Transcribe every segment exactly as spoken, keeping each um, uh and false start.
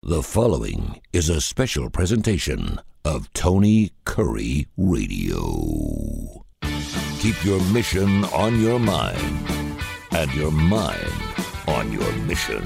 The following is a special presentation of Tony Curry Radio. Keep your mission on your mind and your mind on your mission.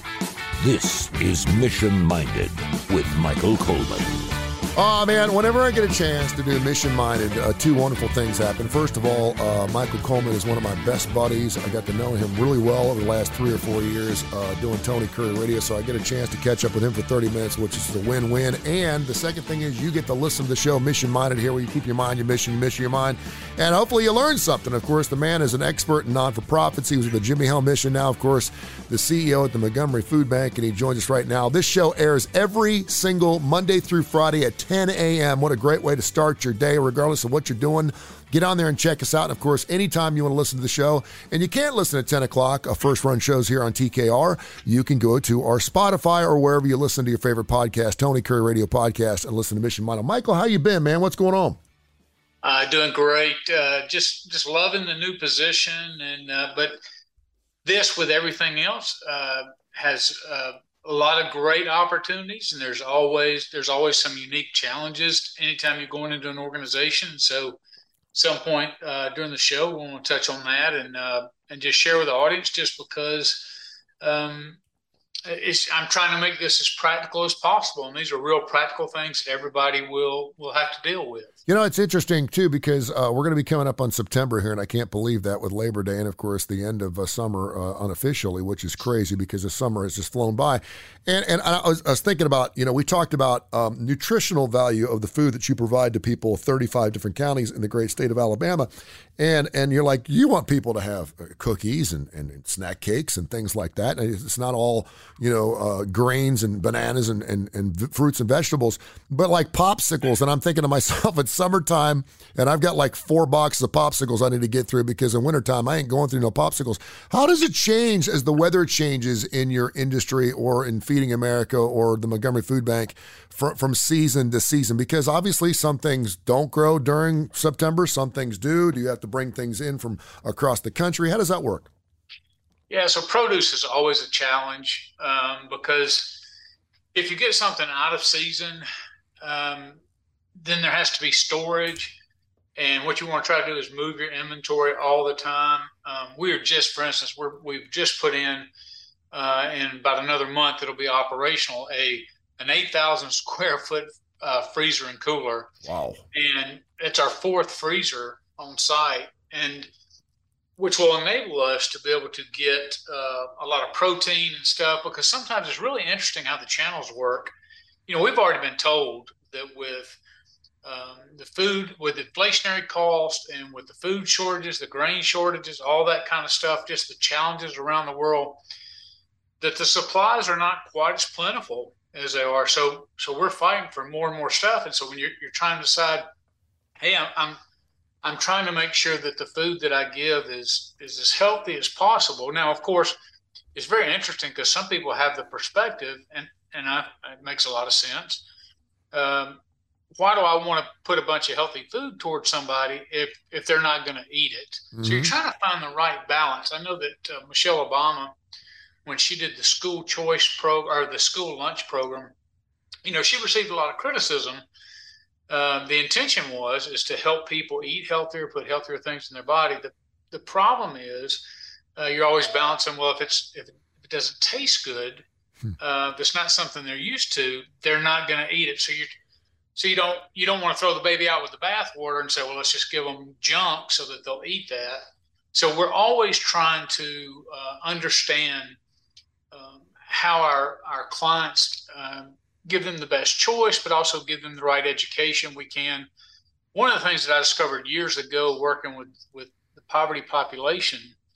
This is Mission Minded with Michael Coleman. Oh, man, whenever I get a chance to do Mission Minded, uh, two wonderful things happen. First of all, uh, Michael Coleman is one of my best buddies. I got to know him really well over the last three or four years uh, doing Tony Curry Radio, so I get a chance to catch up with him for thirty minutes, which is a win-win. And the second thing is you get to listen to the show Mission Minded here, where you keep your mind, your mission, your mission, your mind, and hopefully you learn something. Of course, the man is an expert in non-for-profits. He was with the Jimmy Hill Mission, now, of course, the C E O at the Montgomery Food Bank, and he joins us right now. This show airs every single Monday through Friday at ten a.m. What a great way to start your day, regardless of what you're doing. Get on there and check us out. And, of course, anytime you want to listen to the show, and you can't listen at ten o'clock, uh, first-run shows here on T K R, you can go to our Spotify or wherever you listen to your favorite podcast, Tony Curry Radio Podcast, and listen to Mission Minded. Michael, how you been, man? What's going on? Uh, doing great. Uh, just just loving the new position. and uh, But this, with everything else, uh, has uh, – a lot of great opportunities, and there's always there's always some unique challenges anytime you're going into an organization. So at some point uh, during the show, we want to touch on that and uh, and just share with the audience, just because um, it's, I'm trying to make this as practical as possible. And these are real practical things that everybody will, will have to deal with. You know, it's interesting, too, because uh, we're going to be coming up on September here, and I can't believe that with Labor Day and, of course, the end of uh, summer uh, unofficially, which is crazy because the summer has just flown by. And and I was, I was thinking about, you know, we talked about um, nutritional value of the food that you provide to people, thirty-five different counties in the great state of Alabama. And and you're like, you want people to have cookies and, and snack cakes and things like that. And it's not all, you know, uh, grains and bananas and, and, and fruits and vegetables, but like popsicles. And I'm thinking to myself, it's summertime, and I've got like four boxes of popsicles I need to get through because in wintertime, I ain't going through no popsicles. How does it change as the weather changes in your industry or in Feeding America or the Montgomery Food Bank from, from season to season? Because obviously some things don't grow during September, some things do. Do you have to bring things in from across the country? How does that work? Yeah, so produce is always a challenge um, because if you get something out of season, um, then there has to be storage. And what you want to try to do is move your inventory all the time. Um, we are just, for instance, we're, we've just put in, uh, in about another month, it'll be operational, a an eight thousand square foot uh, freezer and cooler. Wow. And it's our fourth freezer on site, and which will enable us to be able to get uh, a lot of protein and stuff, because sometimes it's really interesting how the channels work. You know, we've already been told that with um, the food, with inflationary cost and with the food shortages, the grain shortages, all that kind of stuff, just the challenges around the world, that the supplies are not quite as plentiful as they are. So, so we're fighting for more and more stuff. And so when you're, you're trying to decide, hey, I'm, I'm I'm trying to make sure that the food that I give is is as healthy as possible. Now, of course, it's very interesting because some people have the perspective, and, and I, it makes a lot of sense. Um, why do I want to put a bunch of healthy food towards somebody if, if they're not going to eat it? Mm-hmm. So you're trying to find the right balance. I know that uh, Michelle Obama, when she did the school choice program or the school lunch program, you know, she received a lot of criticism. Uh, the intention was is to help people eat healthier, put healthier things in their body. The the problem is uh, you're always balancing. Well, if it's if it doesn't taste good, uh, if it's not something they're used to, they're not going to eat it. So you so you don't you don't want to throw the baby out with the bathwater and say, well, let's just give them junk so that they'll eat that. So we're always trying to uh, understand um, how our our clients. Um, give them the best choice, but also give them the right education we can. One of the things that I discovered years ago working with, with the poverty population,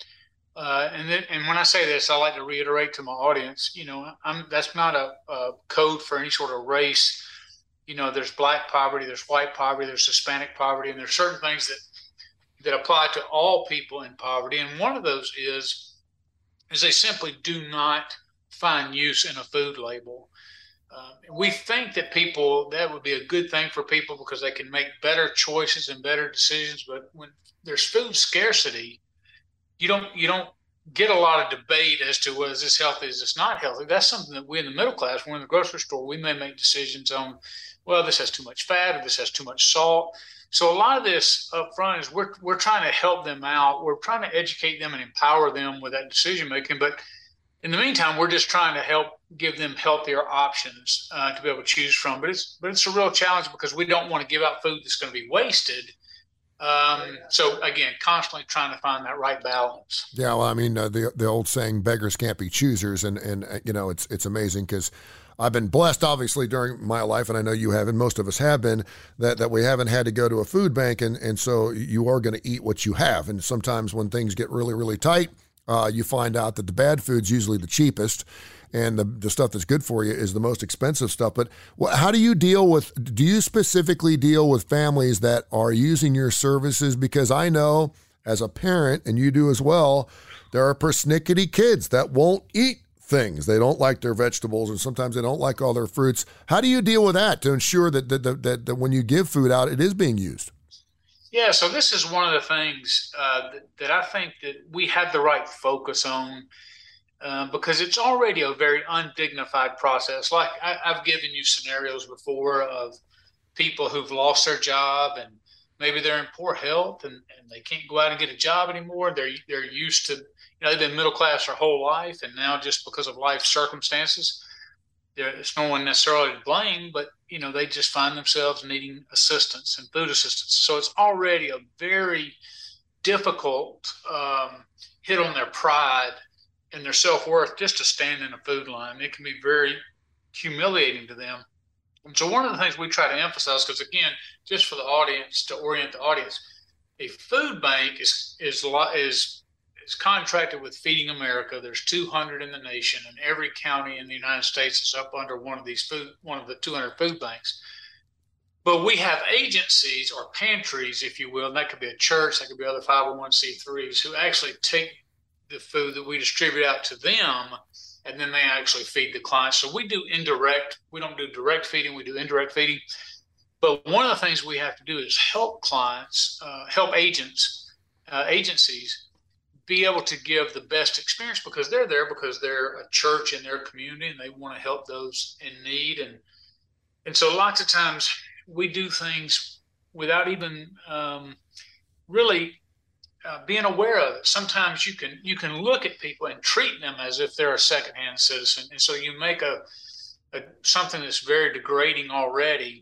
uh, and then, and when I say this, I like to reiterate to my audience, you know, I'm, that's not a, a code for any sort of race. You know, there's black poverty, there's white poverty, there's Hispanic poverty, and there's certain things that, that apply to all people in poverty. And one of those is, is they simply do not find use in a food label. Um, we think that people, that would be a good thing for people because they can make better choices and better decisions. But when there's food scarcity, you don't, you don't get a lot of debate as to, well, is this healthy, is this not healthy? That's something that we in the middle class, when we're in the grocery store, we may make decisions on, well, this has too much fat or this has too much salt. So a lot of this up front is we're, we're trying to help them out. We're trying to educate them and empower them with that decision making. But in the meantime, we're just trying to help give them healthier options uh, to be able to choose from. But it's but it's a real challenge because we don't want to give out food that's going to be wasted. Um, so again, constantly trying to find that right balance. Yeah, well, I mean, uh, the the old saying, beggars can't be choosers, and and uh, you know, it's it's amazing because I've been blessed, obviously, during my life, and I know you have, and most of us have been, that, that we haven't had to go to a food bank, and, and so you are going to eat what you have. And sometimes when things get really, really tight, uh, you find out that the bad food's usually the cheapest, and the, the stuff that's good for you is the most expensive stuff. But how do you deal with, do you specifically deal with families that are using your services? Because I know, as a parent, and you do as well, there are persnickety kids that won't eat things. They don't like their vegetables, and sometimes they don't like all their fruits. How do you deal with that to ensure that that, that, that when you give food out, it is being used? Yeah, so this is one of the things uh, that, that I think that we have the right focus on uh, because it's already a very undignified process. Like I, I've given you scenarios before of people who've lost their job and maybe they're in poor health and, and they can't go out and get a job anymore. They're they're used to, you know, they've been middle class their whole life, and now just because of life circumstances, there's no one necessarily to blame, but you know, they just find themselves needing assistance and food assistance. So it's already a very difficult um, hit on their pride and their self-worth just to stand in a food line. It can be very humiliating to them. And so one of the things we try to emphasize, because again, just for the audience, to orient the audience, a food bank is is is is contracted with Feeding America. There's two hundred in the nation, and every county in the United States is up under one of these food, one of the two hundred food banks. But we have agencies or pantries, if you will, and that could be a church, that could be other five oh one c threes who actually take the food that we distribute out to them, and then they actually feed the clients. So we do indirect, we don't do direct feeding, we do indirect feeding. But one of the things we have to do is help clients, uh, help agents, uh, agencies be able to give the best experience, because they're there because they're a church in their community and they want to help those in need. And and so lots of times we do things without even um, really uh, being aware of it. Sometimes you can you can look at people and treat them as if they're a secondhand citizen, and so you make a, a something that's very degrading already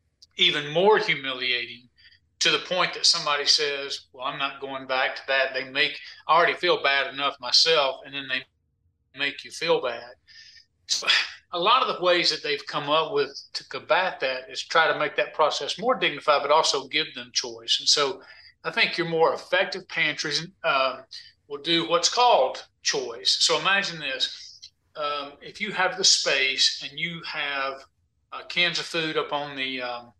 even more humiliating, to the point that somebody says, well, I'm not going back to that. They make, I already feel bad enough myself, and then they make you feel bad. So a lot of the ways that they've come up with to combat that is try to make that process more dignified, but also give them choice. And so I think your more effective pantries um, will do what's called choice. So imagine this, um, if you have the space and you have uh, cans of food up on the um,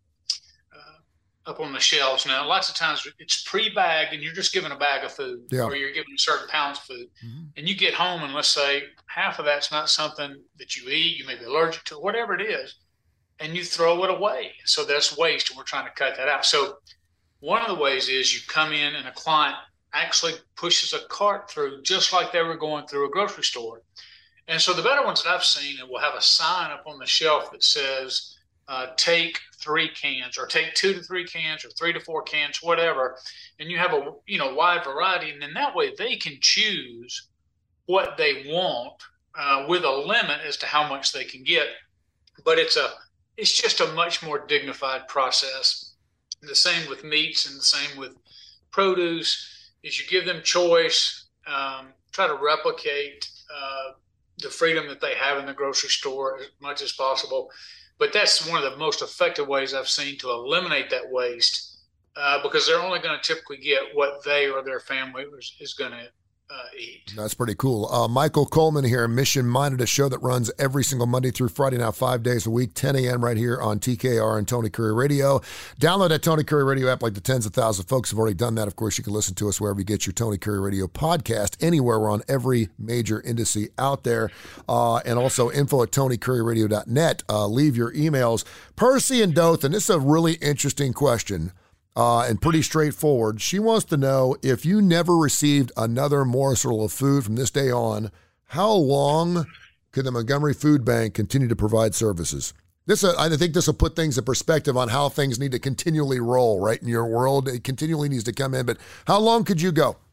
up on the shelves. Now, lots of times it's pre-bagged and you're just giving a bag of food, yeah, or you're giving certain pounds of food. Mm-hmm. And you get home and let's say half of that's not something that you eat, you may be allergic to, whatever it is, and you throw it away. So that's waste, and we're trying to cut that out. So one of the ways is you come in and a client actually pushes a cart through just like they were going through a grocery store. And so the better ones that I've seen, it will have a sign up on the shelf that says, uh, take three cans, or take two to three cans, or three to four cans, whatever. And you have a, you know, wide variety. And then that way they can choose what they want uh, with a limit as to how much they can get. But it's a, it's just a much more dignified process. The same with meats and the same with produce is you give them choice, um, try to replicate uh, the freedom that they have in the grocery store as much as possible. But that's one of the most effective ways I've seen to eliminate that waste, uh, because they're only going to typically get what they or their family is, is going to uh, eat. That's pretty cool. Uh, Michael Coleman here, Mission Minded, a show that runs every single Monday through Friday, now five days a week, ten a.m. right here on T K R and Tony Curry Radio. Download that Tony Curry Radio app like the tens of thousands of folks have already done that. Of course, you can listen to us wherever you get your Tony Curry Radio podcast. Anywhere, we're on every major indice out there. Uh, and also info at tony curry radio dot net. Uh, leave your emails. Percy and Dothan, this is a really interesting question. uh, and pretty straightforward. She wants to know, if you never received another morsel of food from this day on, how long could the Montgomery Food Bank continue to provide services? This, uh, I think this will put things in perspective on how things need to continually roll, right, in your world. It continually needs to come in. But how long could you go?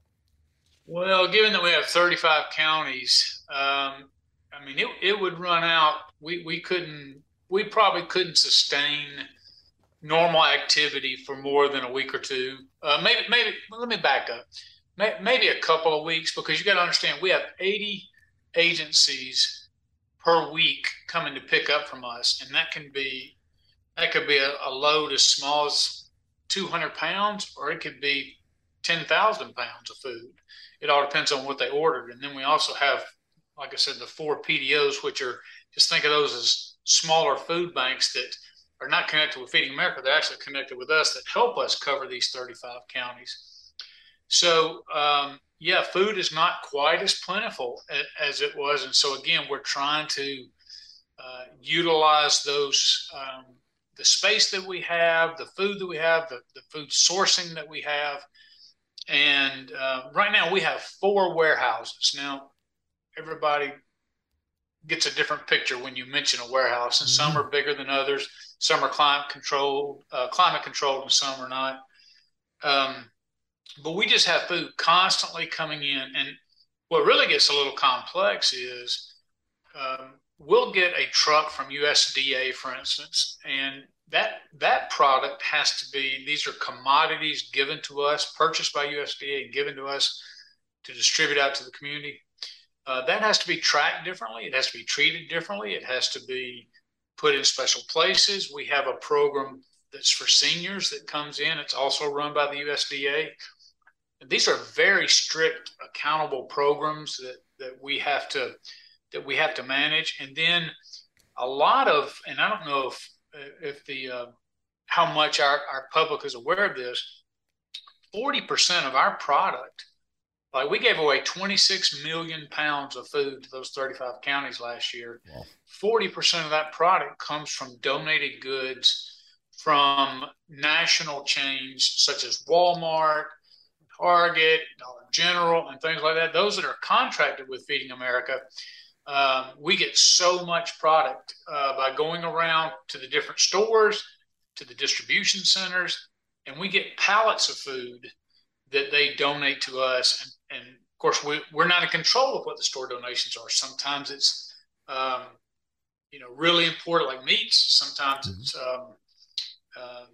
Well, given that we have thirty-five counties, um, I mean, it, it would run out. We, we couldn't, we probably couldn't sustain normal activity for more than a week or two. Uh, maybe, maybe, let me back up. Maybe a couple of weeks, because you got to understand, we have eighty agencies per week coming to pick up from us, and that can be that could be a, a load as small as two hundred pounds, or it could be ten thousand pounds of food. It all depends on what they ordered. And then we also have, like I said, the four P D Os, which are, just think of those as smaller food banks that are not connected with Feeding America. They're actually connected with us, that help us cover these thirty-five counties. So, um, yeah, food is not quite as plentiful as it was. And so, again, we're trying to uh, utilize those, um, the space that we have, the food that we have, the, the food sourcing that we have. And uh, right now we have four warehouses. Now, everybody gets a different picture when you mention a warehouse, and mm-hmm. some are bigger than others. Some are climate controlled, uh, climate controlled, and some are not. Um, But we just have food constantly coming in. And what really gets a little complex is um, we'll get a truck from U S D A, for instance, and that that product has to be, these are commodities given to us, purchased by U S D A and given to us to distribute out to the community. Uh, that has to be tracked differently. It has to be treated differently. It has to be put in special places. We have a program that's for seniors that comes in. It's also run by the U S D A. These are very strict, accountable programs that, that we have to that we have to manage. And then a lot of, and I don't know if if the uh, how much our, our public is aware of this, forty percent of our product, like we gave away twenty-six million pounds of food to those thirty-five counties last year. Wow. forty percent of that product comes from donated goods from national chains such as Walmart, Target, Dollar General, and things like that. Those that are contracted with Feeding America, um, we get so much product uh, by going around to the different stores, to the distribution centers, and we get pallets of food that they donate to us. And, and of course, we, we're not in control of what the store donations are. Sometimes it's, um, you know, really important, like meats. Sometimes mm-hmm. it's um, uh,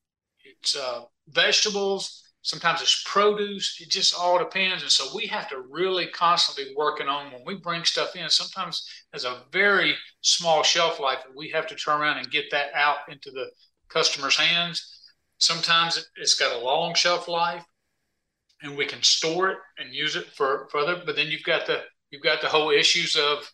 it's uh, vegetables. Sometimes it's produce. It just all depends. And so we have to really constantly be working on, when we bring stuff in, sometimes there's a very small shelf life that we have to turn around and get that out into the customer's hands. Sometimes it's got a long shelf life and we can store it and use it for further. But then you've got the, you've got the whole issues of,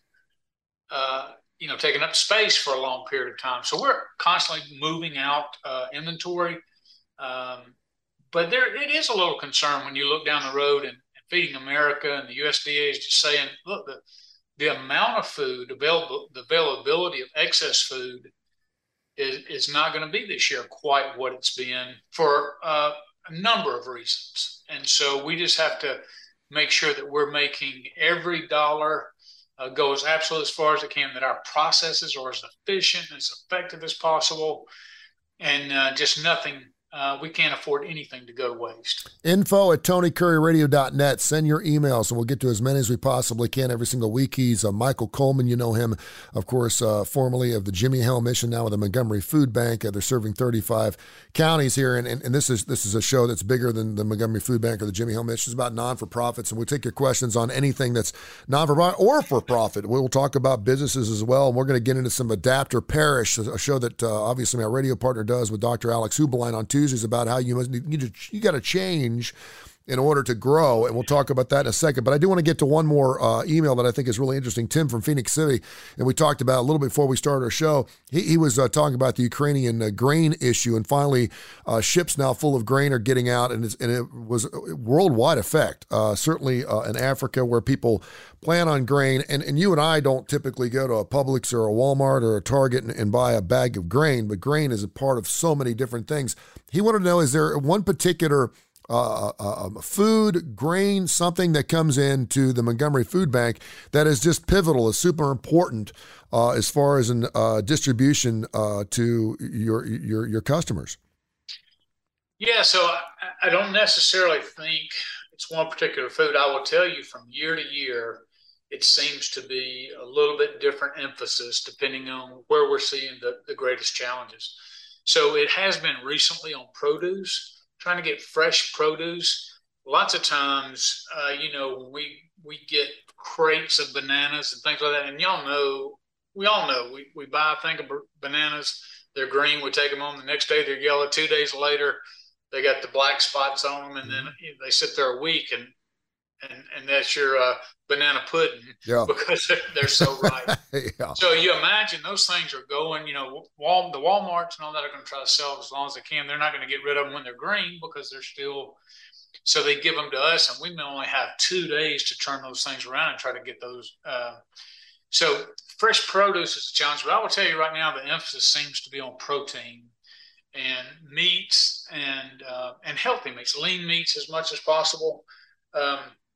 uh, you know, taking up space for a long period of time. So we're constantly moving out uh, inventory. Um, But there, it is a little concern when you look down the road, and, and Feeding America and the U S D A is just saying, look, the, the amount of food available, the availability of excess food is, is not going to be this year quite what it's been for uh, a number of reasons. And so we just have to make sure that we're making every dollar uh, go as absolutely as far as it can, that our processes are as efficient and as effective as possible, and uh, just nothing. Uh, we can't afford anything to go to waste. Info at Tony Curry Radio dot net. Send your emails, and we'll get to as many as we possibly can every single week. He's uh, Michael Coleman. You know him, of course, uh, formerly of the Jimmy Hill Mission, now with the Montgomery Food Bank. Uh, they're serving thirty-five counties here, and, and, and this is this is a show that's bigger than the Montgomery Food Bank or the Jimmy Hill Mission. It's about non-for-profits, and we'll take your questions on anything that's non-for-profit or for-profit. We'll talk about businesses as well, and we're going to get into some Adapter Parish, a show that uh, obviously my radio partner does with Doctor Alex Hubeline on Tuesday. Tuesdays about how you must you, you got to change in order to grow, and we'll talk about that in a second. But I do want to get to one more uh, email that I think is really interesting. Tim from Phoenix City, and we talked about a little before we started our show. He, he was uh, talking about the Ukrainian uh, grain issue, and finally uh, ships now full of grain are getting out, and, it's, and it was a worldwide effect, uh, certainly uh, in Africa where people plan on grain. And, and you and I don't typically go to a Publix or a Walmart or a Target and, and buy a bag of grain, but grain is a part of so many different things. He wanted to know, is there one particular Uh, uh, food, grain, something that comes into the Montgomery Food Bank that is just pivotal, is super important uh, as far as an uh, distribution uh, to your your your customers? Yeah, so I, I don't necessarily think it's one particular food. I will tell you from year to year, it seems to be a little bit different emphasis depending on where we're seeing the, the greatest challenges. So it has been recently on produce. Trying to get fresh produce. Lots of times, uh, you know, when we, we get crates of bananas and things like that, and y'all know, we all know, we, we buy a thing of bananas, they're green, we take them home, the next day they're yellow, two days later, they got the black spots on them, and then they sit there a week, and and, and that's your uh, banana pudding, yeah. because they're, they're so ripe. yeah. So you imagine those things are going, you know, Wal- the Walmarts and all that are going to try to sell as long as they can. They're not going to get rid of them when they're green because they're still, so they give them to us, and we may only have two days to turn those things around and try to get those. Uh, so fresh produce is a challenge, but I will tell you right now, the emphasis seems to be on protein and meats and, uh, and healthy meats, lean meats as much as possible. Um,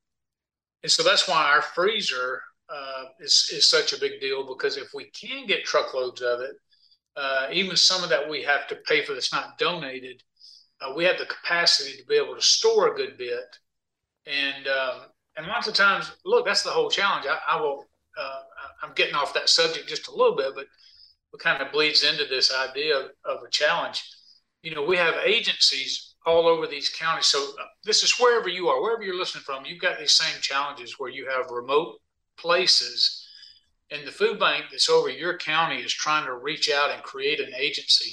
And so that's why our freezer uh, is, is such a big deal, because if we can get truckloads of it, uh, even some of that we have to pay for that's not donated, uh, we have the capacity to be able to store a good bit. And um, and lots of times, look, that's the whole challenge. I, I will, uh, I'm getting off that subject just a little bit, but it kind of bleeds into this idea of, of a challenge. You know, we have agencies all over these counties. So uh, this is wherever you are, wherever you're listening from, you've got these same challenges where you have remote places, and the food bank that's over your county is trying to reach out and create an agency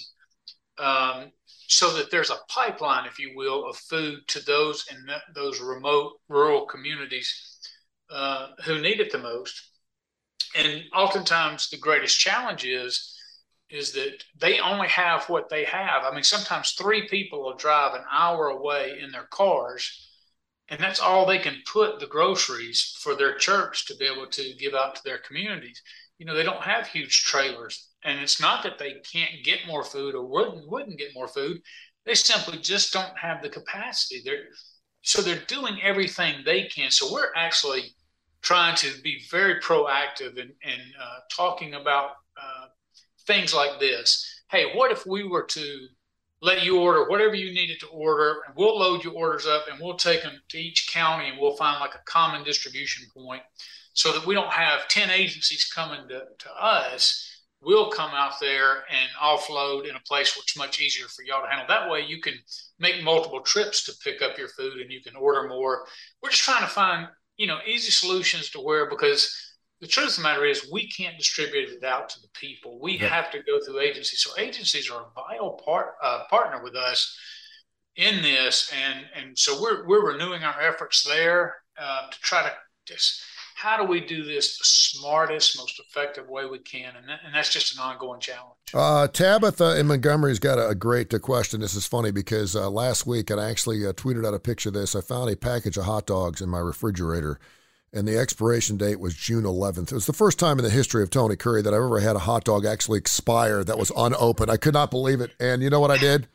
um, so that there's a pipeline, if you will, of food to those in that, those remote rural communities uh, who need it the most. And oftentimes the greatest challenge is is that they only have what they have. I mean, sometimes three people will drive an hour away in their cars, and that's all they can put the groceries for their church to be able to give out to their communities. You know, they don't have huge trailers, and it's not that they can't get more food or wouldn't, wouldn't get more food. They simply just don't have the capacity. They're, so they're doing everything they can. So we're actually trying to be very proactive in, in uh, talking about uh, things like this. Hey, what if we were to let you order whatever you needed to order, and we'll load your orders up and we'll take them to each county, and we'll find like a common distribution point so that we don't have ten agencies coming to, to us. We'll come out there and offload in a place which is much easier for y'all to handle. That way you can make multiple trips to pick up your food, and you can order more. We're just trying to find, you know, easy solutions to where, because the truth of the matter is we can't distribute it out to the people. We yeah. have to go through agencies. So agencies are a vital part uh, partner with us in this. And, and so we're, we're renewing our efforts there uh, to try to just, how do we do this the smartest, most effective way we can? And, that, and that's just an ongoing challenge. Uh, Tabitha in Montgomery's got a, a great uh, question. This is funny because uh, last week I actually uh, tweeted out a picture of this. I found a package of hot dogs in my refrigerator, and the expiration date was June eleventh. It was the first time in the history of Tony Curry that I've ever had a hot dog actually expire that was unopened. I could not believe it. And you know what I did?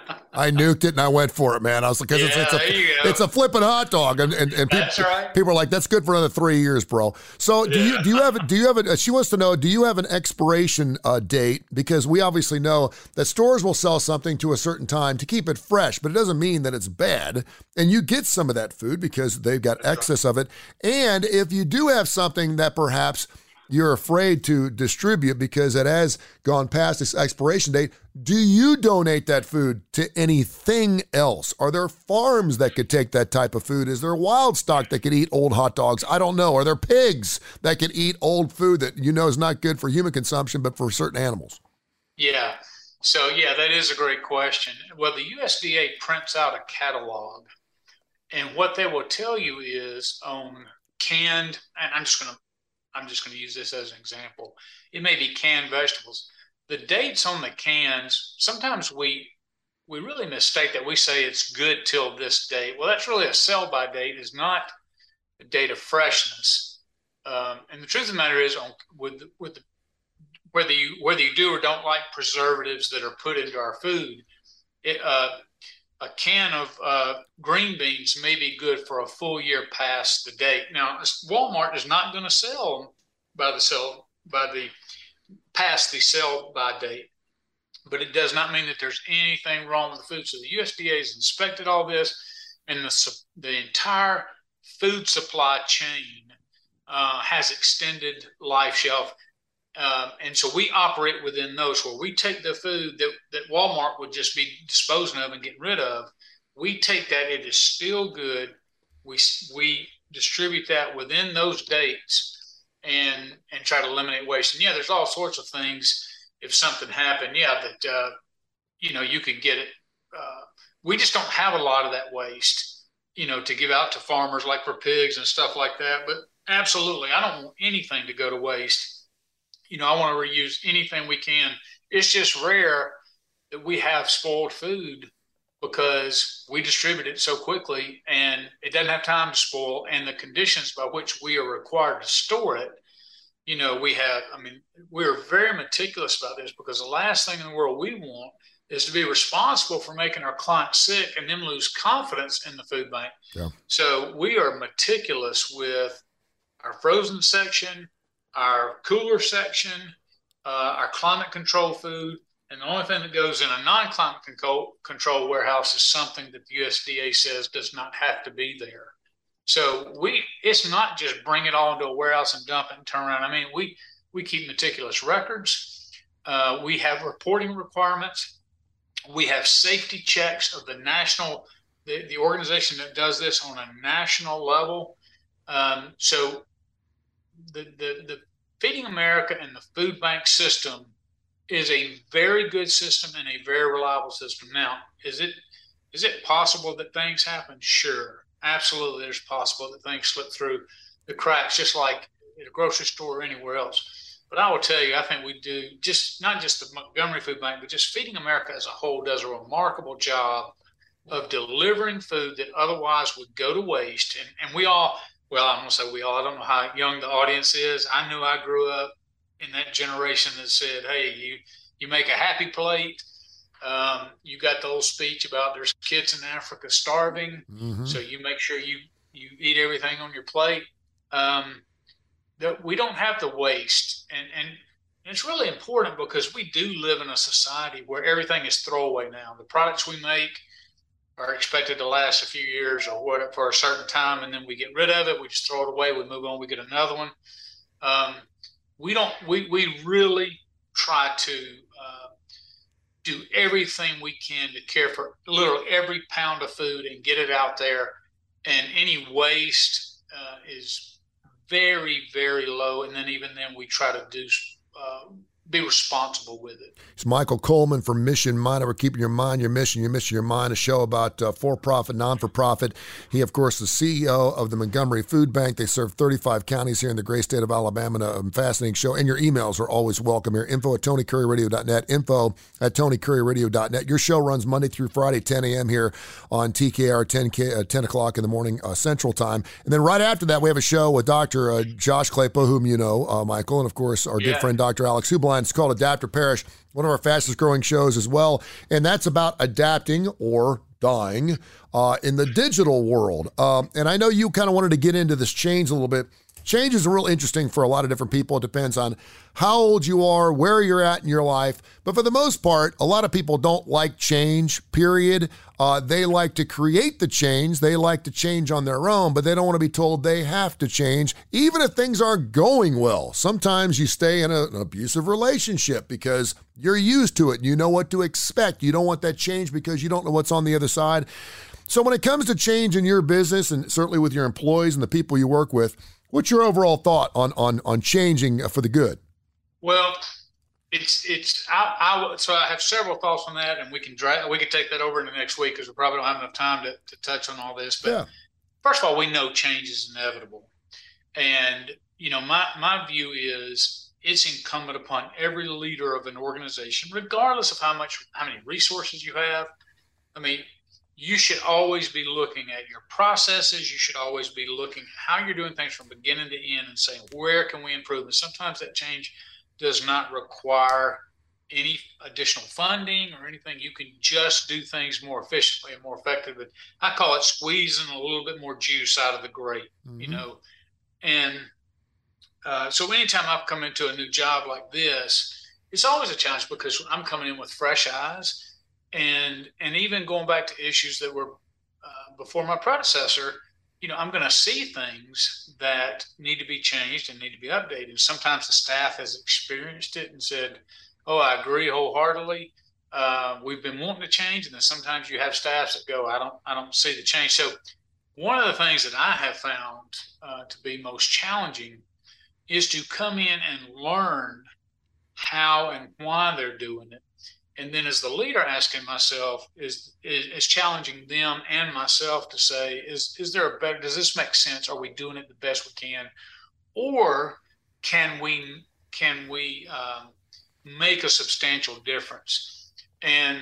I nuked it and I went for it, man. I was like, yeah, it's, it's a it's a flipping hot dog, and and, and that's people, right. people are like, that's good for another three years, bro. So do yeah. you do you have do you have a, she wants to know, do you have an expiration uh, date? Because we obviously know that stores will sell something to a certain time to keep it fresh, but it doesn't mean that it's bad. And you get some of that food because they've got that's excess right. of it. And if you do have something that perhaps you're afraid to distribute because it has gone past its expiration date, do you donate that food to anything else? Are there farms that could take that type of food? Is there wild stock that could eat old hot dogs? I don't know. Are there pigs that could eat old food that you know is not good for human consumption, but for certain animals? Yeah. So, yeah, that is a great question. Well, the U S D A prints out a catalog And what they will tell you is on canned, and I'm just going to, I'm just going to use this as an example. It may be canned vegetables. The dates on the cans, sometimes we, we really mistake that. We say it's good till this date. Well, that's really a sell by date, is not a date of freshness. Um, and the truth of the matter is, on with with the, whether you whether you do or don't like preservatives that are put into our food, it, uh, a can of uh, green beans may be good for a full year past the date. Now, Walmart is not going to sell by the sell by the past the sell by date, but it does not mean that there's anything wrong with the food. So the U S D A has inspected all this, and the the entire food supply chain uh, has extended life shelf. Um, and so we operate within those, where we take the food that, that Walmart would just be disposing of and getting rid of. We take that, it is still good. We we distribute that within those dates and and try to eliminate waste. And yeah, there's all sorts of things. If something happened, yeah, that, uh, you know, you could get it. Uh, we just don't have a lot of that waste, you know, to give out to farmers, like for pigs and stuff like that. But absolutely, I don't want anything to go to waste. You know, I want to reuse anything we can. It's just rare that we have spoiled food because we distribute it so quickly and it doesn't have time to spoil. And the conditions by which we are required to store it, you know, we have, I mean, we're very meticulous about this, because the last thing in the world we want is to be responsible for making our clients sick and them lose confidence in the food bank. Yeah. So we are meticulous with our frozen section, our cooler section, uh, our climate control food, and the only thing that goes in a non-climate control, control warehouse is something that the U S D A says does not have to be there. So we, it's not just bring it all into a warehouse and dump it and turn around. I mean, we we keep meticulous records. Uh, we have reporting requirements. We have safety checks of the national, the, the organization that does this on a national level. Um, so The, the the Feeding America and the food bank system is a very good system and a very reliable system. Now, is it is it possible that things happen? Sure, absolutely. There's possible that things slip through the cracks, just like at a grocery store or anywhere else. But I will tell you, I think we do, just not just the Montgomery Food Bank, but just Feeding America as a whole does a remarkable job of delivering food that otherwise would go to waste. And and we all. Well, I'm going to say we all, I don't know how young the audience is. I knew I grew up in that generation that said, hey, you, you make a happy plate. Um, you got the old speech about there's kids in Africa starving. Mm-hmm. So you make sure you, you eat everything on your plate. Um, that we don't have the waste. And, and it's really important, because we do live in a society where everything is throwaway now. The products we make are expected to last a few years or what for a certain time, and then we get rid of it. We just throw it away. We move on. We get another one. Um, we don't. We we really try to uh, do everything we can to care for literally every pound of food and get it out there. And any waste uh, is very, very low. And then even then, we try to do. Uh, be responsible with it. It's Michael Coleman from Mission Mind. We're keeping your mind, your mission, your mission, your mind, a show about uh, for-profit, non-for-profit. He, of course, the C E O of the Montgomery Food Bank. They serve thirty-five counties here in the great state of Alabama. A fascinating show. And your emails are always welcome here. Info at tony curry radio dot net. Info at tony curry radio dot net. Your show runs Monday through Friday, ten a.m. here on T K R, ten, K, uh, ten o'clock in the morning uh, Central Time. And then right after that, we have a show with Doctor Uh, Josh Claypo, whom you know, uh, Michael, and, of course, our yeah. good friend Doctor Alex Hubline. It's called Adapt or Perish, one of our fastest growing shows as well. And that's about adapting or dying uh, in the digital world. Um, and I know you kind of wanted to get into this change a little bit. Change is real interesting for a lot of different people. It depends on how old you are, where you're at in your life. But for the most part, a lot of people don't like change, period. Uh, they like to create the change. They like to change on their own, but they don't want to be told they have to change, even if things aren't going well. Sometimes you stay in a, an abusive relationship because you're used to it and you know what to expect. You don't want that change because you don't know what's on the other side. So when it comes to change in your business, and certainly with your employees and the people you work with, what's your overall thought on on on changing for the good? Well, It's it's I, I so I have several thoughts on that, and we can drag we can take that over in the next week because we probably don't have enough time to, to touch on all this. But Yeah. first of all, we know change is inevitable, and you know my my view is it's incumbent upon every leader of an organization, regardless of how much how many resources you have. I mean, you should always be looking at your processes. You should always be looking at how you're doing things from beginning to end and saying where can we improve. And sometimes that change does not require any additional funding or anything. You can just do things more efficiently and more effectively. I call it squeezing a little bit more juice out of the grape, mm-hmm. you know. And uh, so anytime I've come into a new job like this, it's always a challenge because I'm coming in with fresh eyes. And and even going back to issues that were uh, before my predecessor, you know, I'm going to see things that need to be changed and need to be updated. Sometimes the staff has experienced it and said, oh, I agree wholeheartedly. Uh, we've been wanting to change. And then sometimes you have staffs that go, I don't, I don't see the change. So one of the things that I have found uh, to be most challenging is to come in and learn how and why they're doing it. And then as the leader, asking myself is, is is challenging them and myself to say, is is there a better, does this make sense? Are we doing it the best we can? Or can we can we um, make a substantial difference? And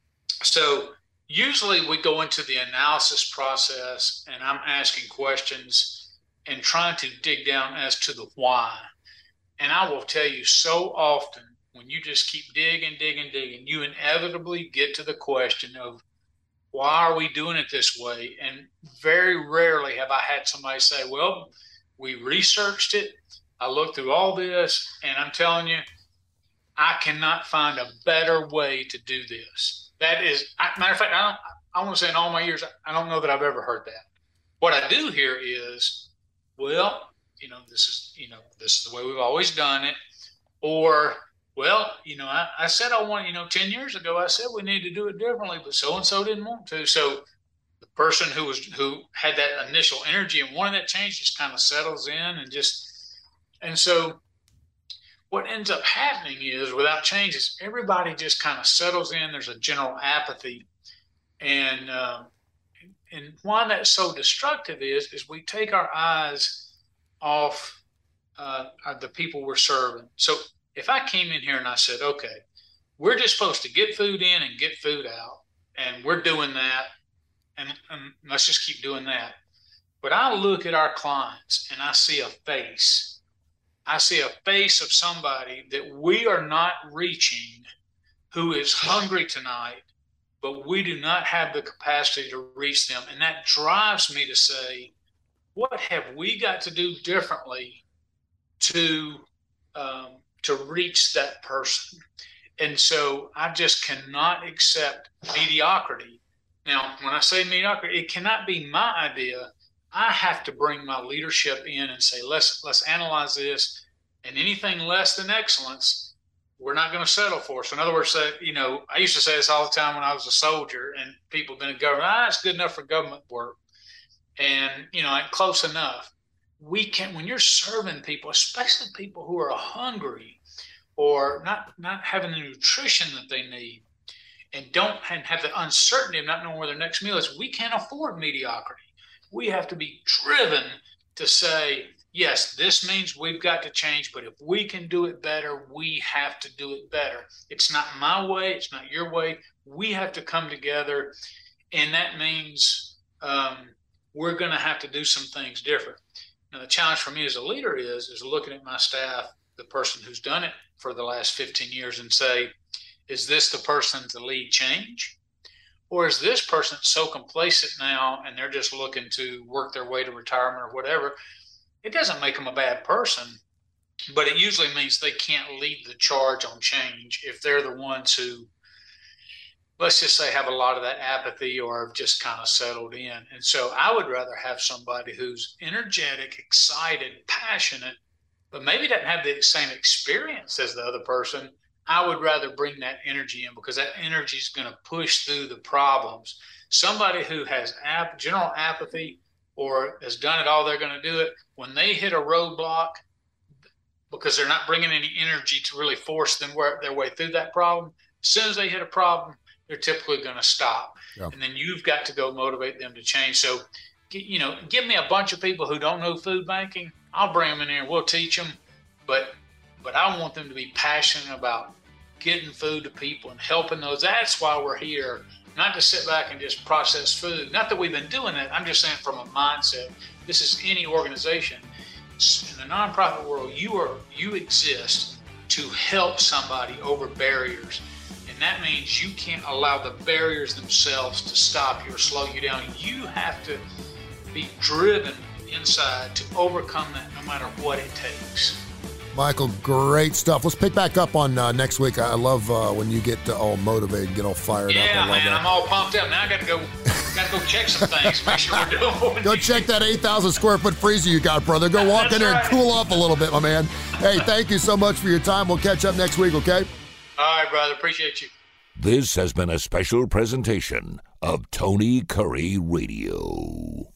so usually we go into the analysis process and I'm asking questions and trying to dig down as to the why. And I will tell you so often, when you just keep digging, digging, digging, you inevitably get to the question of why are we doing it this way? And very rarely have I had somebody say, well, we researched it. I looked through all this, and I'm telling you, I cannot find a better way to do this. That is, matter of fact, I, don't, I want to say in all my years, I don't know that I've ever heard that. What I do hear is, well, you know, this is, you know, this is the way we've always done it. Or, well, you know, I, I said I want, you know, ten years ago, I said we need to do it differently, but so-and-so didn't want to. So the person who was, who had that initial energy and wanted that change just kind of settles in and just, and so what ends up happening is without changes, everybody just kind of settles in. There's a general apathy. And, uh, and why that's so destructive is, is we take our eyes off uh, the people we're serving. So if I came in here and I said, okay, we're just supposed to get food in and get food out, and we're doing that, and, and let's just keep doing that. But I look at our clients and I see a face. I see a face of somebody that we are not reaching, who is hungry tonight, but we do not have the capacity to reach them. And that drives me to say, what have we got to do differently to um, to reach that person? And so I just cannot accept mediocrity. Now, when I say mediocrity, it cannot be my idea. I have to bring my leadership in and say, let's let's analyze this, and anything less than excellence, we're not going to settle for. So in other words, say, you know, I used to say this all the time when I was a soldier, and people have been in government, ah, it's good enough for government work. And, you know, like, close enough. We can, when you're serving people, especially people who are hungry or not not having the nutrition that they need, and don't and have the uncertainty of not knowing where their next meal is, we can't afford mediocrity. We have to be driven to say, yes, this means we've got to change, but if we can do it better, we have to do it better. It's not my way. It's not your way. We have to come together, and that means um, we're going to have to do some things different. Now, the challenge for me as a leader is, is looking at my staff, the person who's done it for the last fifteen years, and say, is this the person to lead change? Or is this person so complacent now and they're just looking to work their way to retirement or whatever? It doesn't make them a bad person, but it usually means they can't lead the charge on change if they're the ones who, let's just say, have a lot of that apathy or have just kind of settled in. And so I would rather have somebody who's energetic, excited, passionate, but maybe doesn't have the same experience as the other person. I would rather bring that energy in, because that energy is going to push through the problems. Somebody who has ap- general apathy or has done it all they're going to do it, when they hit a roadblock, because they're not bringing any energy to really force them work their way through that problem. As soon as they hit a problem, they're typically going to stop. Yeah. And then you've got to go motivate them to change. So, you know, give me a bunch of people who don't know food banking. I'll bring them in there and we'll teach them. But, but I want them to be passionate about getting food to people and helping those. That's why we're here, not to sit back and just process food. Not that we've been doing it. I'm just saying from a mindset. This is any organization. In the nonprofit world, you are you exist to help somebody over barriers. And that means you can't allow the barriers themselves to stop you or slow you down. You have to be driven inside to overcome that no matter what it takes. Michael, great stuff. Let's pick back up on uh, next week. I love uh, when you get uh, all motivated, get all fired yeah, up. Yeah, man, that. I'm all pumped up. Now I got to go got to go check some things, make sure we're doing what we Go need. check that eight thousand square foot freezer you got, brother. Go walk in there right. and cool off a little bit, my man. Hey, thank you so much for your time. We'll catch up next week, okay? All right, brother. Appreciate you. This has been a special presentation of Tony Curry Radio.